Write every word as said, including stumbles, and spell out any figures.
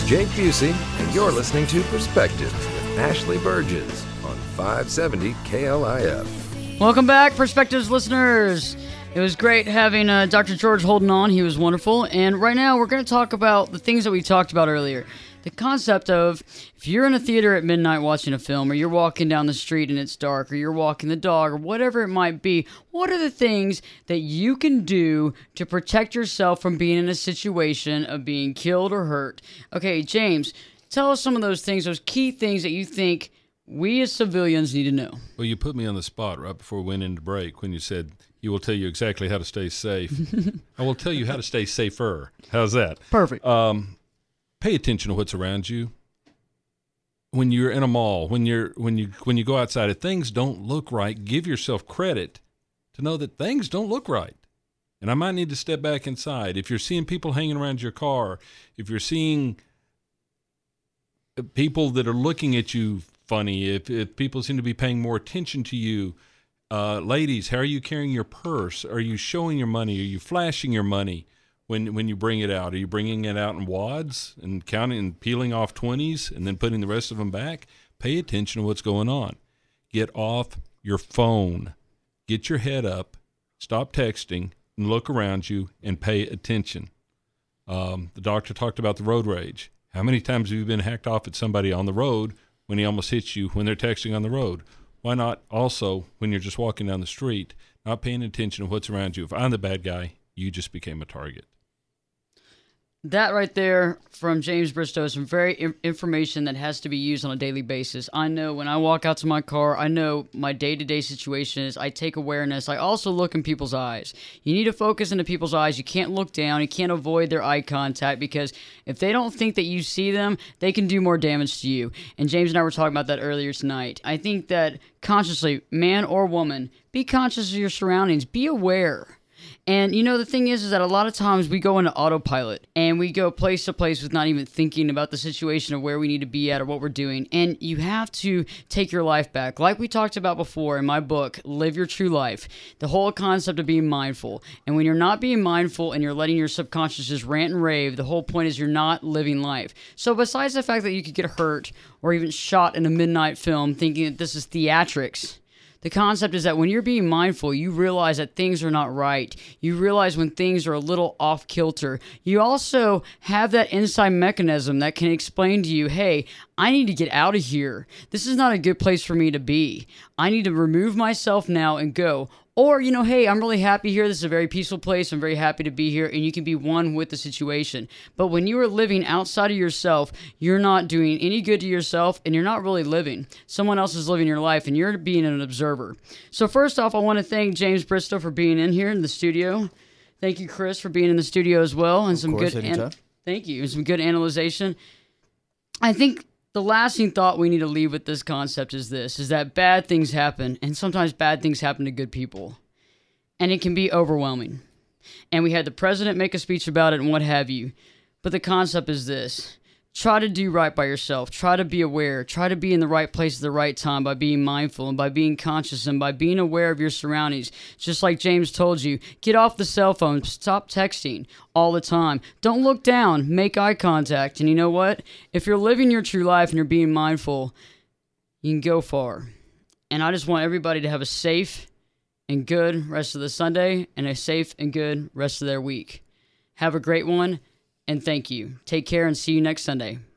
Jake Busey, and you're listening to Perspectives with Ashley Burgess on five seventy K L I F. Welcome back, Perspectives listeners. It was great having uh, Doctor George Holden on. He was wonderful. And right now, we're going to talk about the things that we talked about earlier. The concept of if you're in a theater at midnight watching a film, or you're walking down the street and it's dark, or you're walking the dog, or whatever it might be, what are the things that you can do to protect yourself from being in a situation of being killed or hurt? Okay, James, tell us some of those things, those key things that you think we as civilians need to know. Well, you put me on the spot right before we went into break when you said you will tell you exactly how to stay safe. I will tell you how to stay safer. How's that? Perfect. Um, pay attention to what's around you. When you're in a mall, when you're when you when you go outside, if things don't look right, give yourself credit to know that things don't look right. And I might need to step back inside. If you're seeing people hanging around your car, if you're seeing people that are looking at you funny, if, if people seem to be paying more attention to you, uh, ladies, how are you carrying your purse? Are you showing your money? Are you flashing your money? When when you bring it out, are you bringing it out in wads and counting and peeling off twenties and then putting the rest of them back? Pay attention to what's going on. Get off your phone. Get your head up. Stop texting and look around you and pay attention. Um, the doctor talked about the road rage. How many times have you been hacked off at somebody on the road when he almost hits you when they're texting on the road? Why not also when you're just walking down the street, not paying attention to what's around you? If I'm the bad guy, you just became a target. That right there from James Bristow is some very I- information that has to be used on a daily basis. I know when I walk out to my car, I know my day-to-day situation is I take awareness. I also look in people's eyes. You need to focus into people's eyes. You can't look down. You can't avoid their eye contact because if they don't think that you see them, they can do more damage to you. And James and I were talking about that earlier tonight. I think that consciously, man or woman, be conscious of your surroundings. Be aware. And, you know, the thing is, is that a lot of times we go into autopilot and we go place to place with not even thinking about the situation of where we need to be at or what we're doing. And you have to take your life back. Like we talked about before in my book, Live Your True Life, the whole concept of being mindful. And when you're not being mindful and you're letting your subconscious just rant and rave, the whole point is you're not living life. So besides the fact that you could get hurt or even shot in a midnight film thinking that this is theatrics, the concept is that when you're being mindful, you realize that things are not right. You realize when things are a little off kilter. You also have that inside mechanism that can explain to you, hey, I need to get out of here. This is not a good place for me to be. I need to remove myself now and go. Or, you know, hey, I'm really happy here. This is a very peaceful place. I'm very happy to be here. And you can be one with the situation. But when you are living outside of yourself, you're not doing any good to yourself and you're not really living. Someone else is living your life and you're being an observer. So first off, I want to thank James Bristow for being in here in the studio. Thank you, Chris, for being in the studio as well. And of some course, good anytime. an- Thank you. And some good analyzation. I think the lasting thought we need to leave with this concept is this, is that bad things happen, and sometimes bad things happen to good people. And it can be overwhelming. And we had the president make a speech about it and what have you. But the concept is this. Try to do right by yourself. Try to be aware. Try to be in the right place at the right time by being mindful and by being conscious and by being aware of your surroundings. Just like James told you, get off the cell phone. Stop texting all the time. Don't look down. Make eye contact. And you know what? If you're living your true life and you're being mindful, you can go far. And I just want everybody to have a safe and good rest of the Sunday and a safe and good rest of their week. Have a great one. And thank you. Take care and see you next Sunday.